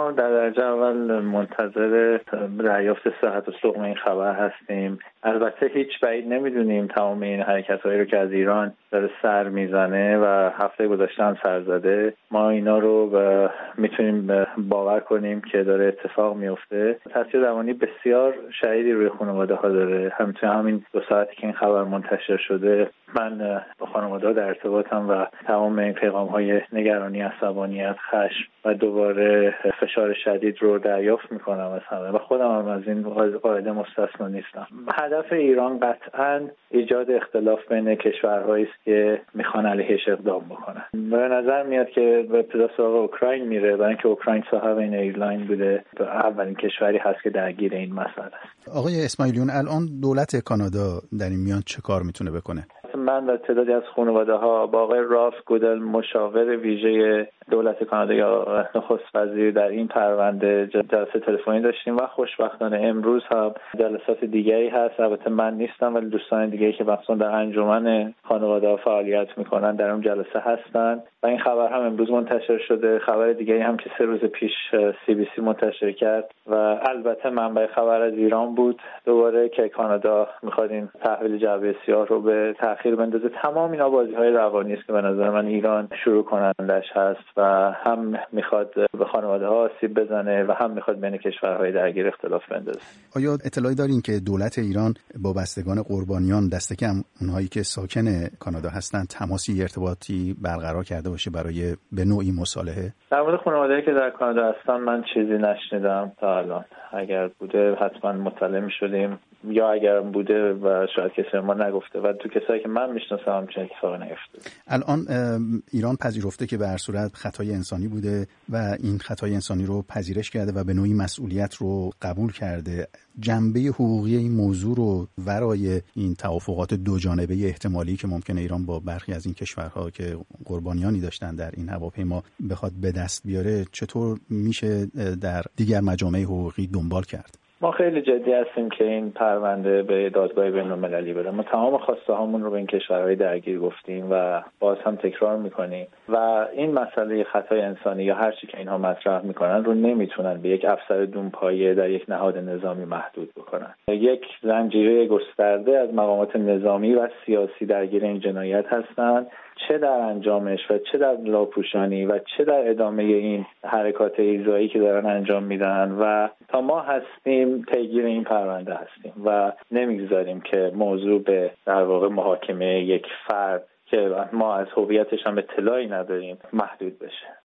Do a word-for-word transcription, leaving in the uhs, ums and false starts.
ما در درجه اول منتظر دریافت صحت و سقم این خبر هستیم. البته هیچ بعید نمیدونیم تمام این حرکت‌هایی رو که از ایران داره سر میزنه و هفته گذشته هم سر زده، ما اینا رو میتونیم باور کنیم که داره اتفاق میفته. تاثیر روانی بسیار شدیدی روی خانواده ها داره. همینطور همین دو ساعتی که این خبر منتشر شده من با خانواده ها در ارتباطم و تمام این پیغام های نگرانی، عصبانیت، خشم و دوباره فشار شدید رو دریافت میکنم از همه و خودم هم از این قاعده مستثنا نیستم. هدف ایران قطعاً ایجاد اختلاف بین کشورهایی است که میخوان علیهش اقدام بکنن. به نظر میاد که به ابتدا سراغ اوکراین میره، برای اینکه اوکراین صاحب این ایرلاین بوده، اولین کشوری هست که درگیر این مسئله است. آقای اسماعیلیون، الان دولت کانادا در این میان چه کار میتونه بکنه؟ من و تعدادی از خانواده ها با آقای رالف گودل، مشاور ویژه دولت کانادا یا نخست وزیر، در این پرونده جلسه تلفنی داشتیم و خوشبختانه امروز هم جلسات دیگری هست. البته من نیستم ولی دوستان دیگری که مثلا در انجمن خانواده ها فعالیت میکنن در اون جلسه هستن و این خبر هم امروز منتشر شده. خبر دیگری هم که سه روز پیش سی بی سی منتشر کرد و البته منبع خبر از ایران بود دوباره که کانادا میخواد این تحویل جعبه سیاه رو به تأخیر بندازه. تمام اینا بازی‌های روانی است که به نظر من ایران شروع کنندش هست و هم میخواد به خانواده ها آسیب بزنه و هم میخواد بین کشورهای درگیر اختلاف بندازه. آیا اطلاعی دارین که دولت ایران با بستگان قربانیان، دسته کم اونهایی که ساکن کانادا هستن، تماسی ارتباطی برقرار کرده باشه برای به نوعی مصالحه؟ در مورد خانواده‌ای که در کانادا هستن من چیزی نشنیدم تا الان. اگر بوده حتما مطلع می‌شدیم یا اگر بوده و شاید کسی ما نگفته و تو کسایی که من میشناسم همچین اتفاقی نیفتاده. الان ایران پذیرفته که به هر صورت خطای انسانی بوده و این خطای انسانی رو پذیرش کرده و به نوعی مسئولیت رو قبول کرده. جنبه حقوقی این موضوع رو ورای این توافقات دو جانبه احتمالی که ممکنه ایران با برخی از این کشورها که قربانیانی داشتن در این هواپیما بخواد به دست بیاره، چطور میشه در دیگر مجامع حقوقی دنبال کرد؟ ما خیلی جدی هستیم که این پرونده به دادگاه بین‌المللی بره. ما تمام خواسته هامون رو به این کشورهای درگیر گفتیم و باز هم تکرار میکنیم و این مسئله خطای انسانی یا هر چی که اینها مطرح میکنن رو نمیتونن به یک افسر دونپایه در یک نهاد نظامی محدود بکنن. یک زنجیره گسترده از مقامات نظامی و سیاسی درگیر این جنایت هستند، چه در انجامش و چه در لاپوشانی و چه در ادامه این حرکات ایذایی که دارن انجام میدن و تا ما هستیم پیگیر این پرونده هستیم و نمیگذاریم که موضوع به در واقع محاکمه یک فرد که ما از هویتش هم اطلاعی نداریم محدود بشه.